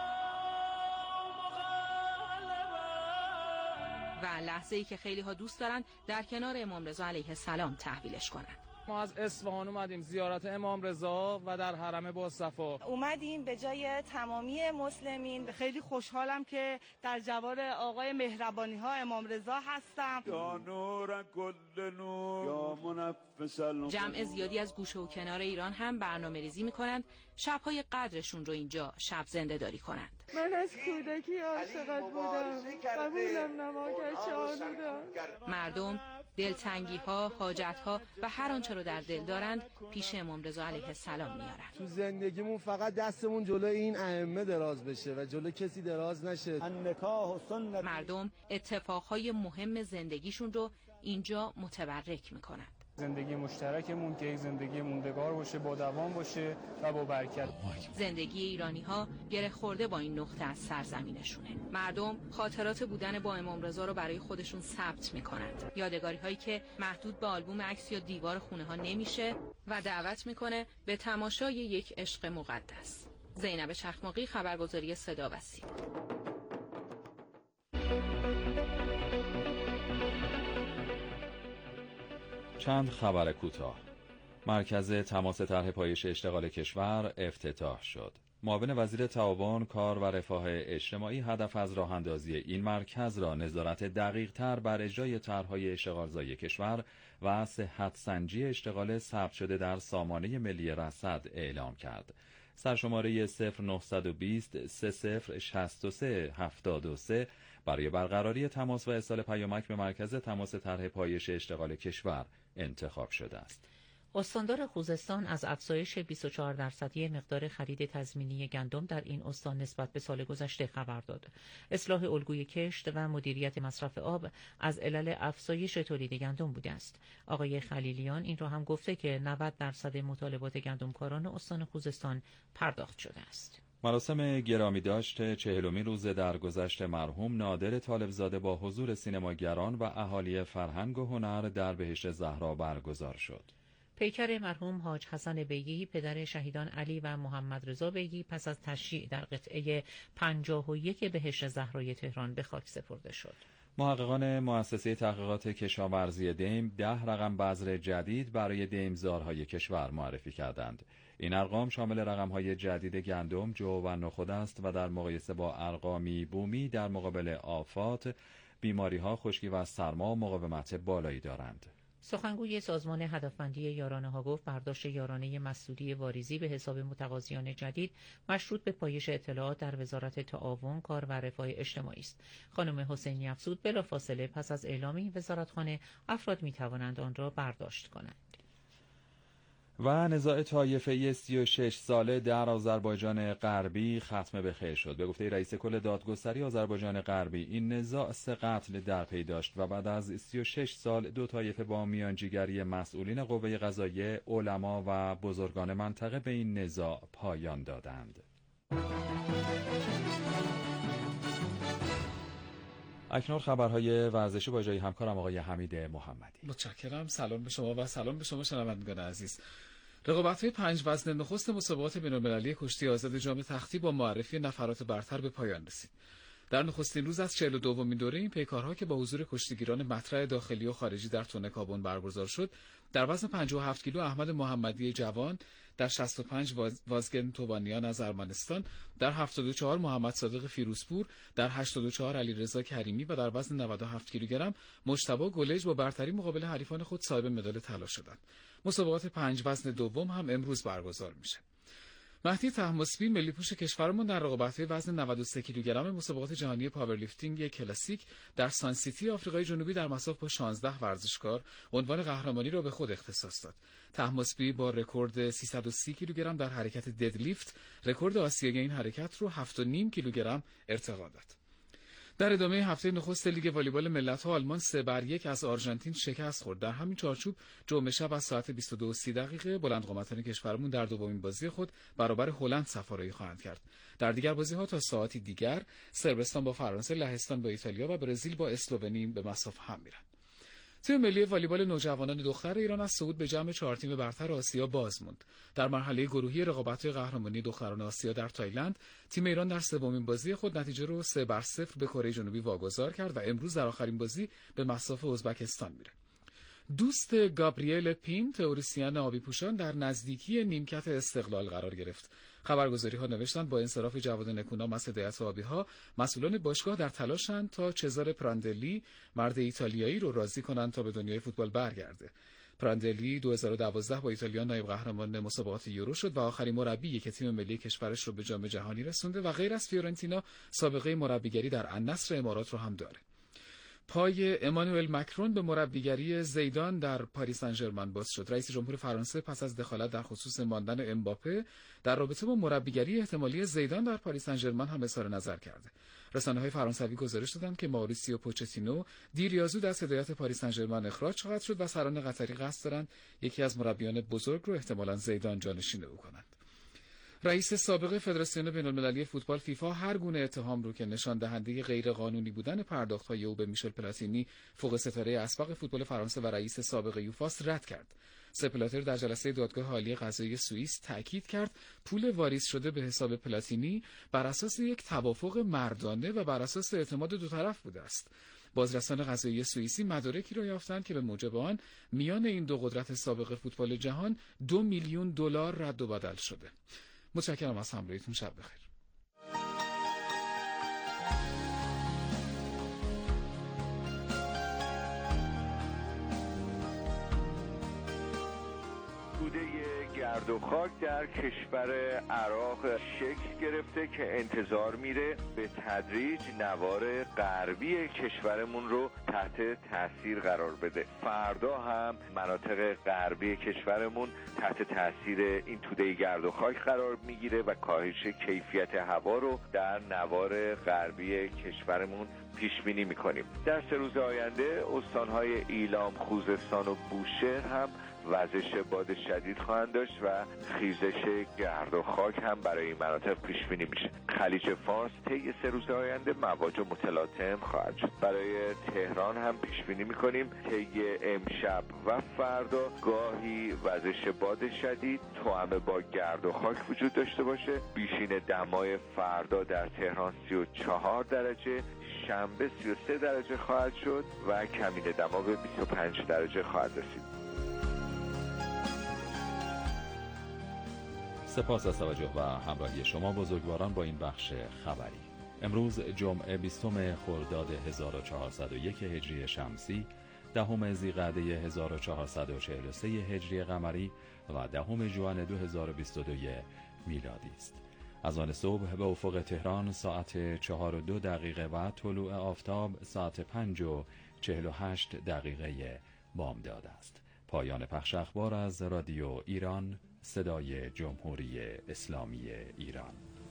[SPEAKER 1] و لحظه‌ای که خیلی ها دوست دارن در کنار امام رضا علیه السلام تحویلش کنن.
[SPEAKER 2] ما از اصفهان اومدیم زیارت امام رضا و در حرم با صفا
[SPEAKER 23] اومدیم به جای تمامی مسلمین. خیلی خوشحالم که در جوار آقای مهربانی ها امام رضا هستم.
[SPEAKER 1] یا نور کل نور یا منفس النور. جمع زیادی از گوشه و کنار ایران هم برنامه ریزی میکنند شبهای قدرشون رو اینجا شب زنده داری کنند.
[SPEAKER 23] من از کودکی عاشقت بودم، قبولم نما که شانودم.
[SPEAKER 1] مردم دلتنگی ها، حاجت ها و هر آنچه رو در دل دارند پیش امام رضا علیه السلام میارن.
[SPEAKER 24] تو زندگیمون فقط دستمون جلو این ائمه دراز بشه و جلو کسی دراز نشه.
[SPEAKER 1] مردم اتفاقهای مهم زندگیشون رو اینجا متبرک میکنن.
[SPEAKER 2] زندگی مشترکمون که یک زندگی موندگار باشه، با دوام باشه و با برکت.
[SPEAKER 1] زندگی ایرانی ها گره خورده با این نقطه از سرزمینشونه. مردم خاطرات بودن با امام رضا رو برای خودشون ثبت میکنند. یادگاری هایی که محدود به آلبوم عکس یا دیوار خونه ها نمیشه و دعوت میکنه به تماشای یک عشق مقدس. زینب چخماقی، خبرگزاری صدا و سیما.
[SPEAKER 7] چند خبر کوتاه. مرکز تماس طرح پایش اشتغال کشور افتتاح شد. معاون وزیر تعاون، کار و رفاه اجتماعی هدف از راه اندازی این مرکز را نظارت دقیق تر بر اجرای طرح‌های اشتغالزایی کشور و صحت سنجی اشتغال ثبت شده در سامانه ملی رصد اعلام کرد. سرشماره صفر نه دو صفر سه صفر شش سه هفت سه برای برقراری تماس و ارسال پیامک به مرکز تماس طرح پایش اشتغال کشور انتخاب شده است.
[SPEAKER 8] استاندار خوزستان از افزایش بیست و چهار درصدی مقدار خرید تضمینی گندم در این استان نسبت به سال گذشته خبر داد. اصلاح الگوی کشت و مدیریت مصرف آب از علل افزایش تولید گندم بوده است. آقای خلیلیان این را هم گفته که نود درصد مطالبات گندمکاران استان خوزستان پرداخت شده است.
[SPEAKER 7] مراسم گرامی داشت چهلمین روز درگذشت مرحوم نادر طالبزاده با حضور سینماگران و اهالی فرهنگ و هنر در بهشت زهرا برگزار شد.
[SPEAKER 8] پیکر مرحوم حاج حسن بیگی پدر شهیدان علی و محمد رضا بیگی پس از تشییع در قطعه پنجاه و یک بهشت زهرای تهران به خاک سپرده شد.
[SPEAKER 7] محققان مؤسسه تحقیقات کشاورزی دیم ده رقم بذر جدید برای دیمزارهای کشور معرفی کردند. این ارقام شامل رقم‌های جدید گندم، جو و نخود است و در مقایسه با ارقامی بومی در مقابل آفات، بیماری‌ها، خشکی و سرما مقاومت بالایی دارند.
[SPEAKER 8] سخنگوی سازمان هدفمندی یارانه ها گفت برداشت یارانه مسئولی واریزی به حساب متقاضیان جدید مشروط به پایش اطلاعات در وزارت تعاون، کار و رفاه اجتماعی است. خانم حسینی افزود بلافاصله پس از اعلام این وزارتخانه افراد می توانند آن را برداشت کنند.
[SPEAKER 7] و نزاع طایفه‌ای سی و شش ساله در آذربایجان غربی ختم به خیر شد. به گفته رئیس کل دادگستری آذربایجان غربی، این نزاع سه قتل در پی داشت و بعد از سی و شش سال دو طایفه با میانجیگری مسئولین قوه قضاییه، علما و بزرگان منطقه به این نزاع پایان دادند. اکنون خبرهای ورزشی با اجرای همکارم آقای حمید محمدی.
[SPEAKER 3] متشکرم. سلام به شما و سلام به شما شنوندگان عزیز. رقابت‌های پنج وزن نخست مسابقات بین‌المللی کشتی آزاد جام تختی با معرفی نفرات برتر به پایان رسید. در نخستین روز از چهل و دومین دوره این پیکارها که با حضور کشتیگیران مطرح داخلی و خارجی در تونه کابون برگزار شد، در وزن پنجاه و هفت کیلو احمد محمدی جوان، در شصت و پنج وازگن توبانیان از ارمنستان، در هفتاد و چهار محمد صادق فیروزپور، در هشتاد و چهار علیرضا کریمی و در وزن نود و هفت کیلوگرم مجتبی گلج با برتری مقابل حریفان خود صاحب مدال طلا شدند. مسابقات پنج وزن دوم هم امروز برگزار میشه. مهدی طهماسبی ملی پوش کشورمون در رقابت‌های وزن نود و سه کیلوگرم مسابقات جهانی پاورلیفتینگ کلاسیک در سان سیتی آفریقای جنوبی در مصاف با شانزده ورزشکار عنوان قهرمانی را به خود اختصاص داد. طهماسبی با رکورد سیصد و سی کیلوگرم در حرکت ددلیفت رکورد آسیایی این حرکت رو هفت و نیم کیلوگرم ارتقا داد. در ادامه هفته نخست لیگ والیبال ملت‌ها آلمان سه بر یک از آرژانتین شکست خورد. در همین چارچوب جمعه شب از ساعت بیست و دو و سی دقیقه بلندقامتان کشورمون در دومین بازی خود برابر هلند سفارایی خواهند کرد. در دیگر بازی‌ها تا ساعتی دیگر صربستان با فرانسه، لهستان با ایتالیا و برزیل با اسلوونی به مصاف هم میرن. تیم ملی والیبال نوجوانان دختر ایران از صعود به جمع چهار تیم برتر آسیا باز موند. در مرحله گروهی رقابت‌های قهرمانی دختران آسیا در تایلند، تیم ایران در سومین بازی خود نتیجه رو سه بر صفر به کره جنوبی واگذار کرد و امروز در آخرین بازی به مصاف ازبکستان میره. دوست گابریل پین، تئوریسین آبی پوشان، در نزدیکی نیمکت استقلال قرار گرفت. خبرگزاری‌ها نوشتند با انصراف جواد نکونام از هدایت آبی‌ها، مسئولان باشگاه در تلاشند تا چزاره پراندلی، مرد ایتالیایی رو راضی کنند تا به دنیای فوتبال برگرده. پراندلی دو هزار و دوازده با ایتالیا نایب قهرمان مسابقات یورو شد و آخرین مربی که تیم ملی کشورش رو به جام جهانی رسونده و غیر از فیورنتینا سابقه مربیگری در النصر امارات رو هم داره. پای امانوئل مکرون به مربیگری زیدان در پاریس سن ژرمن باز شد. رئیس جمهور فرانسه پس از دخالت در خصوص ماندن امباپه در رابطه با مربیگری احتمالی زیدان در پاریس سن ژرمن هم اظهار نظر کرده. رسانه‌های فرانسوی گزارش دادند که ماوریسیو پوچتینو دیر یا زود از هدایت پاریس سن ژرمن اخراج خواهد شد و سران قطری قصد دارند یکی از مربیان بزرگ رو احتمالاً زیدان جانشین او کنند. رئیس سابق فدراسیون بین‌المللی فوتبال فیفا هر گونه اتهام رو که نشان دهنده غیر قانونی بودن پرداخت‌های او به میشل پلاتینی، فوق ستاره اسبق فوتبال فرانسه و رئیس سابق یوفاس رد کرد. سپلاتر در جلسه دادگاه عالی قضایی سوئیس تاکید کرد پول واریز شده به حساب پلاتینی بر اساس یک توافق مردانه و بر اساس اعتماد دو طرف بوده است. بازرسان قضایی سوئیسی مدارکی را یافتند که به موجب آن میان این دو قدرت سابق فوتبال جهان دو میلیون دلار رد و بدل شده. متشکرم از همراهیتون. شب بخیر.
[SPEAKER 4] گرد و خاک در کشور عراق شکل گرفته که انتظار میره به تدریج نوار غربی کشورمون رو تحت تاثیر قرار بده. فردا هم مناطق غربی کشورمون تحت تاثیر این توده گرد و خاک قرار میگیره و کاهش کیفیت هوا رو در نوار غربی کشورمون پیش بینی میکنیم. در سه روز آینده استانهای ایلام، خوزستان و بوشهر هم وزش باد شدید خواهند داشت و خیزش گرد و خاک هم برای این مناطق پیش بینی میشه. خلیج فارس طی سه روز آینده مواج متلاطم خواهد شد. برای تهران هم پیش بینی میکنیم طی امشب و فردا گاهی وزش باد شدید توأم با گرد و خاک وجود داشته باشه. بیشین دمای فردا در تهران سی و چهار درجه، شنبه سی و سه درجه خواهد شد و کمین دما به بیست و پنج درجه خواهد رسید.
[SPEAKER 7] سپاس از توجه و همراهی شما بزرگواران با این بخش خبری. امروز جمعه بیستم خرداد هزار و چهارصد و یک هجری شمسی، دهم ذیقعده هزار و چهارصد و چهل و سه هجری قمری و دهم ژوئن دو هزار و بیست و دو میلادی است. از آن صبح به افق تهران ساعت چهار و دو دقیقه و طلوع آفتاب ساعت پنج و چهل و هشت دقیقه بامداد است. پایان پخش اخبار از رادیو ایران، صدای جمهوری اسلامی ایران.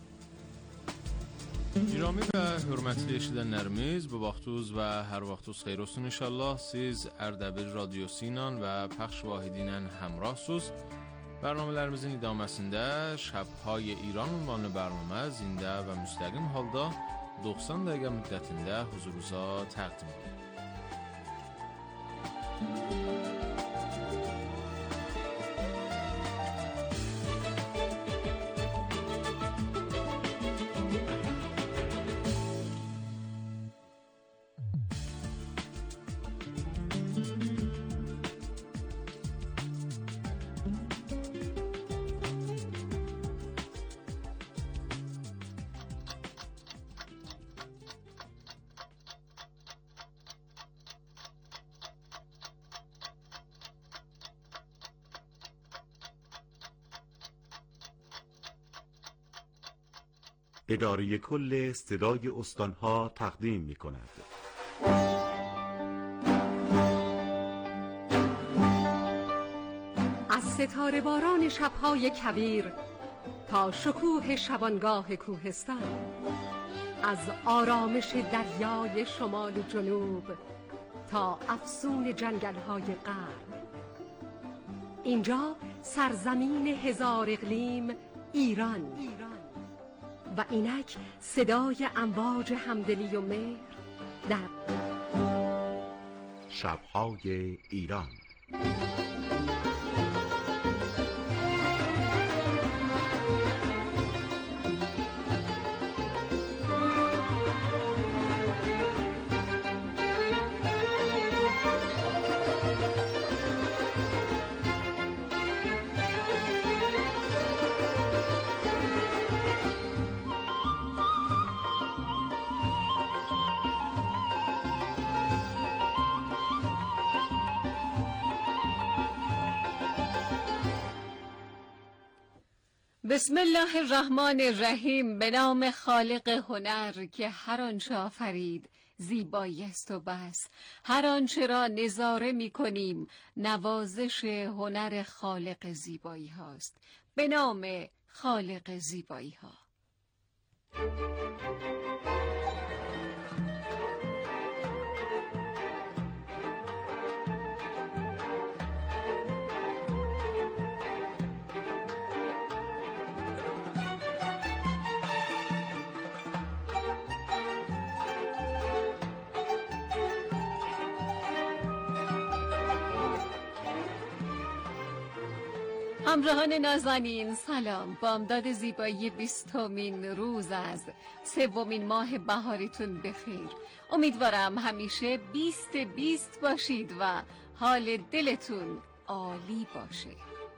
[SPEAKER 18] İrami və hörmətli eşidənlərimiz, bu vaxtınız və hər vaxtınız xeyir olsun inşallah. Siz Ərdəbil radiosu ilə və pəxş vahidi ilə həmrahsınız. Bərnamələrimizin idaməsində Şəbhay İran ünvanlı bərnamə zində və müstəqim halda doxsan dəqiqə müddətində huzurunuza təqdim edilir.
[SPEAKER 5] اداره کل صدای استانها تقدیم می کند.
[SPEAKER 6] از ستاره باران شبهای کویر تا شکوه شبانگاه کوهستان، از آرامش دریای شمال و جنوب تا افسون جنگل‌های غرب، اینجا سرزمین هزار اقلیم ایران و اینک صدای امواج همدلی و مهر در
[SPEAKER 5] شب‌های ایران.
[SPEAKER 6] بسم الله الرحمن الرحیم. به نام خالق هنر که هر آنچه آفرید زیبایی است و بس. هر آنچه را نظاره می کنیم نوازش هنر خالق زیبایی هاست. به نام خالق زیبایی ها. همراهان نازنین سلام. بامداد زیبایی بیستمین روز از سومین ماه بهاریتون بخیر. امیدوارم همیشه بیست بیست باشید و حال دلتون عالی باشه.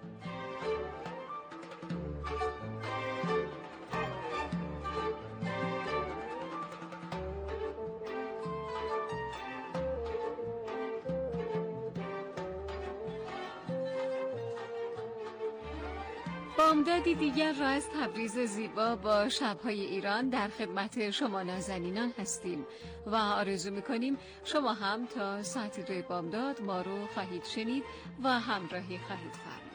[SPEAKER 6] بامدادی دیگر را از تبریز زیبا با شب‌های ایران در خدمت شما نازنینان هستیم و آرزو می‌کنیم شما هم تا ساعت دوی بامداد ما رو خواهید شنید و همراهی خواهید فرمود.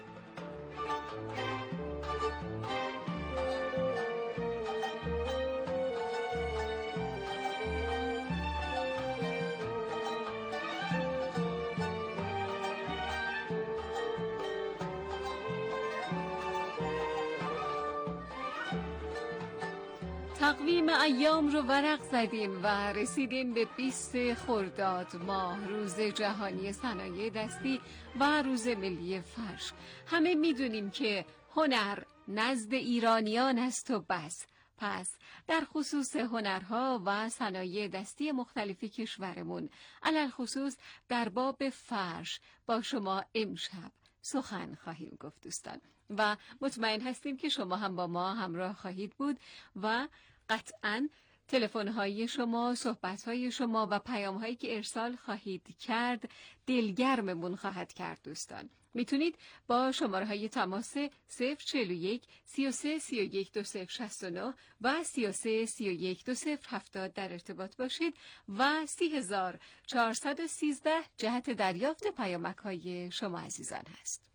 [SPEAKER 6] تقویم ایام رو ورق زدیم و رسیدیم به بیست خرداد ماه، روز جهانی صنایع دستی و روز ملی فرش. همه میدونیم که هنر نزد ایرانیان است و بس. پس در خصوص هنرها و صنایع دستی مختلف کشورمون، علل خصوص در باب فرش با شما امشب سخن خواهیم گفت دوستان. و مطمئن هستیم که شما هم با ما همراه خواهید بود و قطعاً تلفن‌های شما، صحبت‌های شما و پیام‌هایی که ارسال خواهید کرد دلگرممون خواهد کرد. دوستان میتونید با شماره‌های تماس صفر چهل و یک سی و سه سی و یک دو صفر شصت و نه و سی و سه سی و یک دو صفر هفتاد در ارتباط باشید و سی هزار چهارصد و سیزده جهت دریافت پیامک‌های شما عزیزان هست.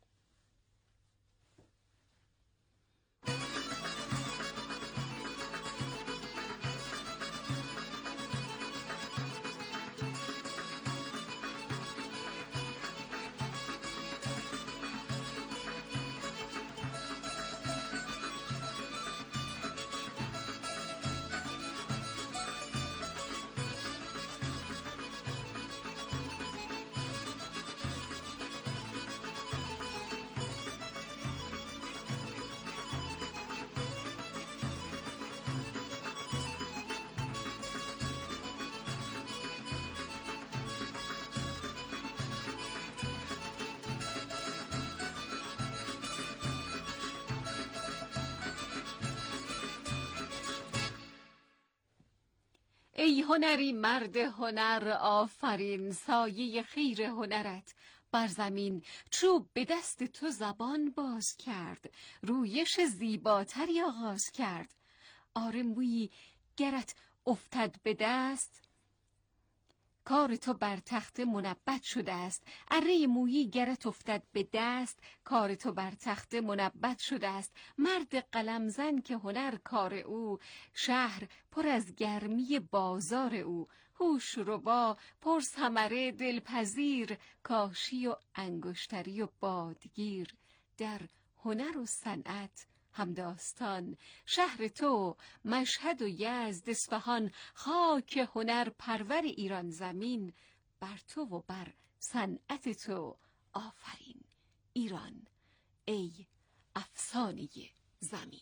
[SPEAKER 6] ای هنری مرد هنر، آفرین سایه خیر هنرت بر زمین. چوب به دست تو زبان باز کرد، رویش زیباتری آغاز کرد. آره مویی گرت افتد به دست، کار تو بر تخت منبت شده است. اره مویی گرت افتد به دست، کار تو بر تخت منبت شده است. مرد قلمزن که هنر کار او، شهر پر از گرمی بازار او. هوش ربا پر ثمره دلپذیر، کاشی و انگشتری و بادگیر. در هنر و صنعت همداستان، شهر تو مشهد و یزد اصفهان. خاک هنر پرور ایران زمین، بر تو و بر صنعت تو آفرین. ایران ای افسانه زمین.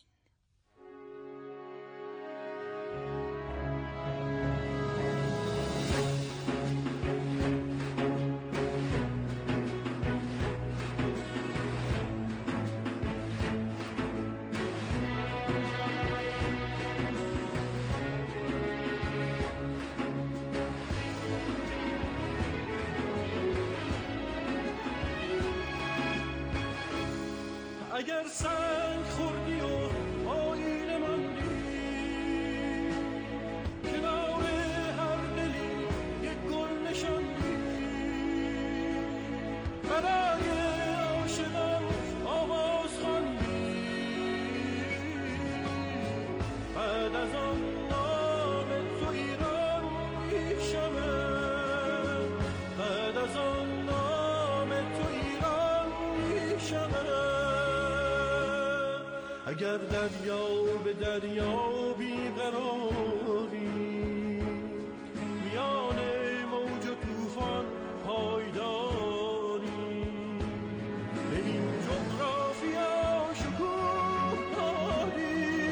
[SPEAKER 9] اگر سنگ خوردی و آینه ماندی، کنار هر دلی یک گل نشاندی. برای عاشقان آواز خواندی، بعد از آن نام تو ایران می شود. بعد از آن نام تو ایران می شود. اگر دریا به دریا بیقراری، میان موج و طوفان پایداری. به این جغرافیا شکوه داری،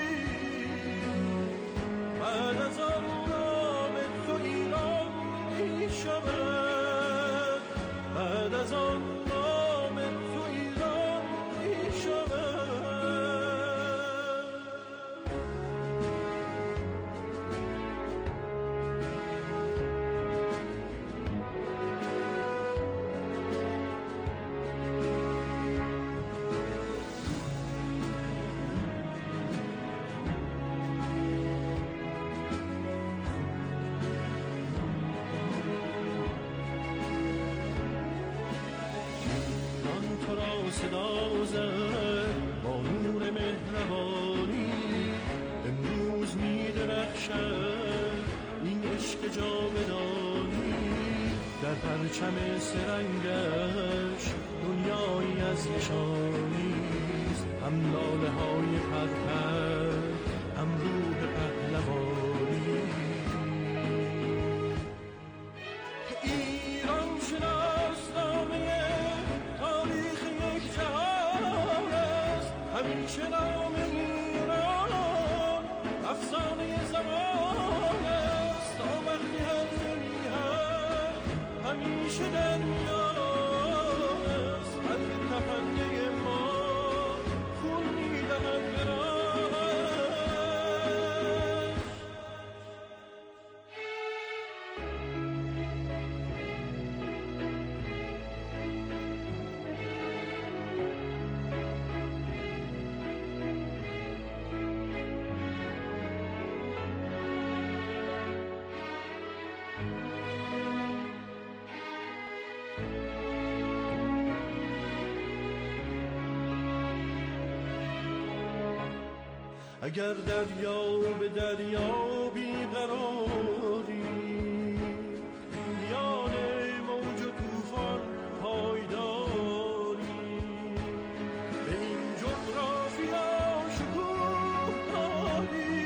[SPEAKER 9] بعد از آن نام تو ایران می شود. بعد از آن نام تو ایران می شود. صدا زد با نور مهربانی، امروز می درخشد این عشق جاودانی. در پرچم سرنگش دنیایی از نشانیست، هم لاله های پرپر، هم روح پهلوانی. ایران شناسنامه تاریخ یک جهان است، همیشه نام ایران افسانه زمان است. تا وقتی همی هست همیشه در میان است، قلب تپنده ما اگر دریا به دریا بیقراری، میان موج و طوفان پایداری، به این جغرافیا شکوه داری،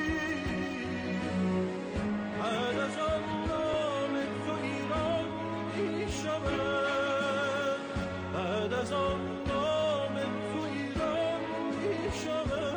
[SPEAKER 9] بعد از آن نام تو ایران می شود، بعد از آن نام تو ایران می شود.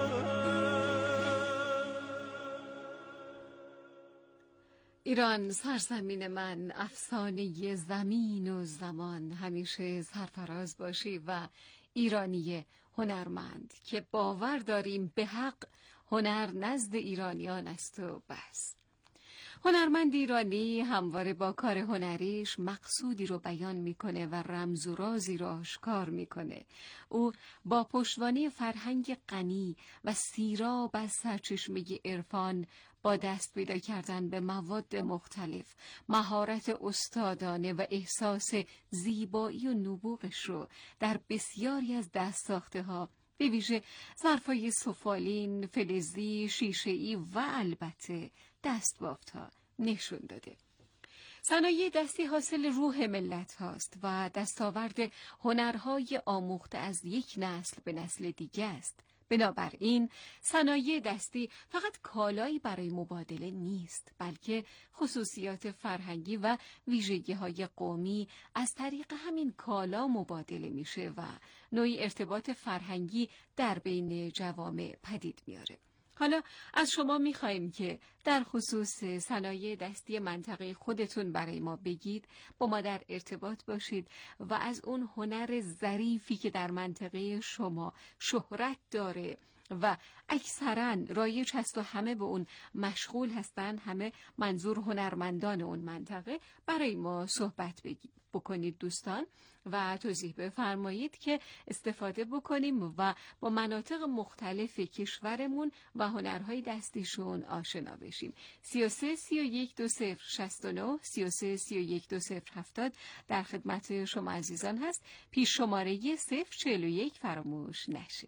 [SPEAKER 6] ایران سرزمین من، افسانه زمین و زمان، همیشه سرفراز باشی و ایرانی هنرمند که باور داریم به حق هنر نزد ایرانیان است و بس. هنرمند ایرانی همواره با کار هنریش مقصودی رو بیان میکنه و رمز و رازی رو آشکار میکنه. او با پشتوانه فرهنگ غنی و سیراب از سرچشمه عرفان، با دست پیدا کردن به مواد مختلف، مهارت استادانه و احساس زیبایی و نبوغش رو در بسیاری از دست ساخته ها، به ویژه ظرفای سفالین، فلزی، شیشه‌ای و البته دست‌بافت‌ها نشون داده. صنایع دستی حاصل روح ملت هاست و دستاورد هنرهای آموخته از یک نسل به نسل دیگه است. بنابراین صنایع دستی فقط کالایی برای مبادله نیست، بلکه خصوصیات فرهنگی و ویژگی‌های قومی از طریق همین کالا مبادله میشه و نوعی ارتباط فرهنگی در بین جوامع پدید میاره. حالا از شما میخوایم که در خصوص صنایع دستی منطقه خودتون برای ما بگید، با ما در ارتباط باشید و از اون هنر ظریفی که در منطقه شما شهرت داره و اکثراً رایج هست و همه به اون مشغول هستن، همه منظور هنرمندان اون منطقه، برای ما صحبت بگید بکنید دوستان و توضیح بفرمایید که استفاده بکنیم و با مناطق مختلف کشورمون و هنرهای دستیشون آشنا بشیم. سی و سه سی و یک دو صفر شصت و نه سی و سه سی و یک دو صفر هفتاد در خدمت شما عزیزان هست. پیش شماره صفر چهل و یک فراموش نشه.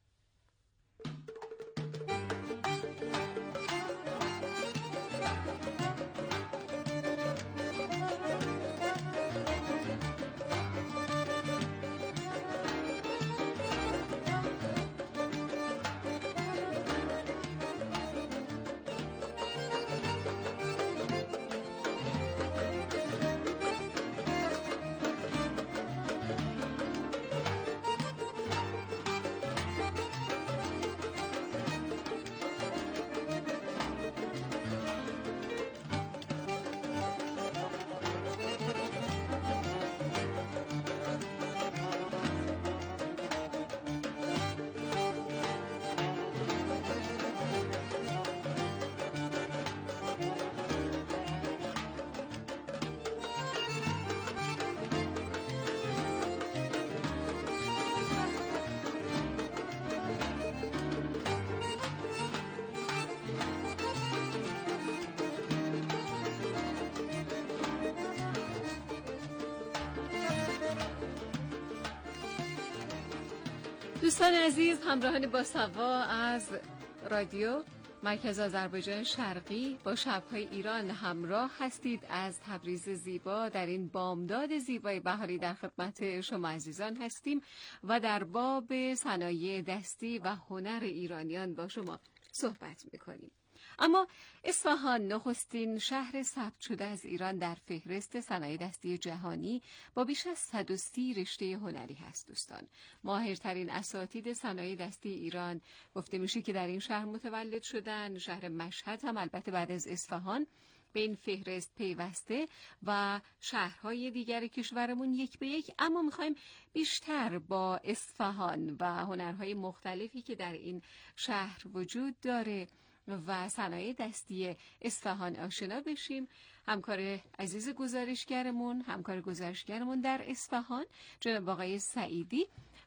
[SPEAKER 6] دوستان عزیز، همراهان با سوا از رادیو مرکز آذربایجان شرقی با شب‌های ایران همراه هستید. از تبریز زیبا در این بامداد زیبای بهاری در خدمت شما عزیزان هستیم و در باب صنایع دستی و هنر ایرانیان با شما صحبت می‌کنیم. اما اصفهان نخستین شهر ثبت شده از ایران در فهرست صنایع دستی جهانی با بیش از صد و سی رشته هنری هست. دوستان، ماهرترین اساتید صنایع دستی ایران گفته میشه که در این شهر متولد شدن. شهر مشهد هم البته بعد از اصفهان به این فهرست پیوسته و شهرهای دیگر کشورمون یک به یک. اما میخوایم بیشتر با اصفهان و هنرهای مختلفی که در این شهر وجود داره و صنایع دستی اصفهان آشنا بشیم. همکار عزیز گزارشگرمون همکار گزارشگرمون در اصفهان جناب آقای سعیدی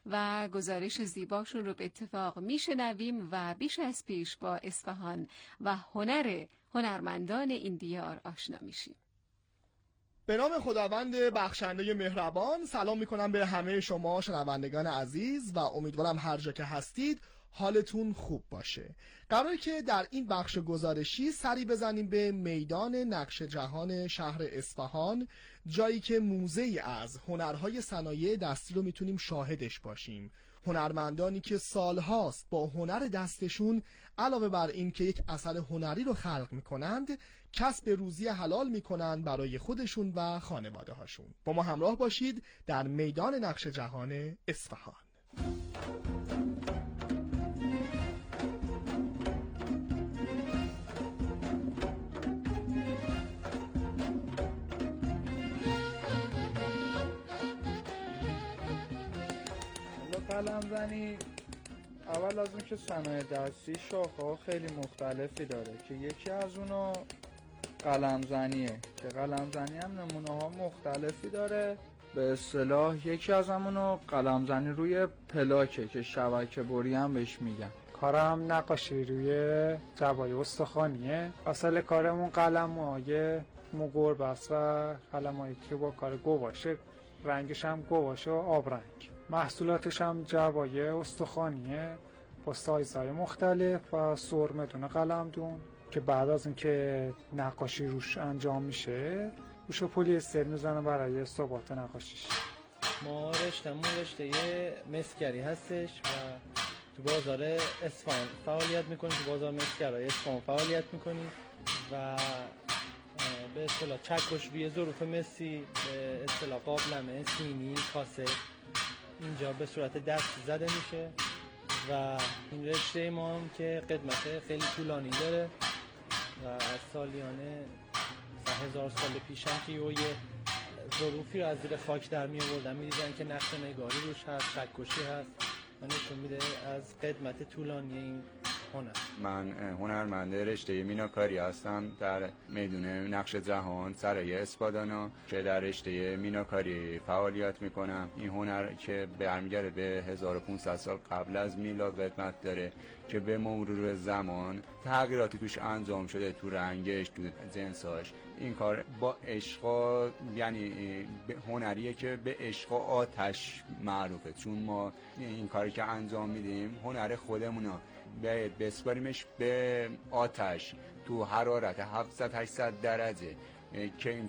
[SPEAKER 6] و گزارش زیباشون رو به اتفاق میشنویم و بیش از پیش با اصفهان و هنر هنرمندان این دیار آشنا میشیم.
[SPEAKER 10] به نام خداوند بخشنده مهربان سلام میکنم به همه شما شنوندگان عزیز و امیدوارم هر جا که هستید حالتون خوب باشه. قراره که در این بخش گزارشی سری بزنیم به میدان نقش جهان شهر اصفهان، جایی که موزه‌ای از هنرهای صنایع دستی رو میتونیم شاهدش باشیم. هنرمندانی که سالهاست با هنر دستشون علاوه بر این که یک اثر هنری رو خلق میکنند، کسب روزی حلال میکنند برای خودشون و خانواده هاشون. با ما همراه باشید در میدان نقش جهان اصفهان.
[SPEAKER 11] قلمزنی اول از اون که صنایع دستی شاخه‌ها خیلی مختلفی داره که یکی از اونا قلمزنیه که قلمزنی هم نمونه ها مختلفی داره. به اصطلاح یکی از همونو قلمزنی روی پلاکه که شبکه بری هم بهش میگن.
[SPEAKER 13] کارم نقاشی روی جوای استخوانیه. اصل کارمون قلم‌های مو گربه است و قلم‌هایی که با کار گواشه، رنگش هم گواشه و آب رنگ. محصولاتش هم جوای استخوانیه با سایزهای مختلف و سرمدون قلمدون که بعد از اینکه نقاشی روش انجام میشه روش پلیستر میزنه برای ثبات نقاشیش.
[SPEAKER 14] ما رشته‌مون رشته مسگری هستش و تو بازار اصفهان فعالیت میکنیم، تو بازار مسگرای اصفهان فعالیت میکنیم و به اصطلاح چکش روی ظروف مسی، به اصطلاح قابلمه، سینی، کاسه اینجا به صورت دستی زده میشه و این رشته ما هم که قدمت خیلی طولانی داره و از سالیانه هزار سال پیش هم که یه ظروفی رو از زیر خاک در می آوردن می‌دیدن که نقش نگاری روش هست، چکشی هست و نشون میده از قدمت طولانی این هنر.
[SPEAKER 25] من هنرمند رشته میناکاری هستم در میدون نقش جهان سرای اسپادانا که در رشته میناکاری فعالیت میکنم. این هنر که برمیگرده به هزار و پانصد سال قبل از میلاد قدمت داره که به مرور زمان تغییراتی توش انجام شده، تو رنگش، تو جنساش. این کار با عشق، یعنی هنریه که به عشق و آتش معروفه، چون ما این کاری که انجام میدیم هنر خودمونه، باید بسپاریمش به آتش تو حرارت هفتصد هشتصد درجه که این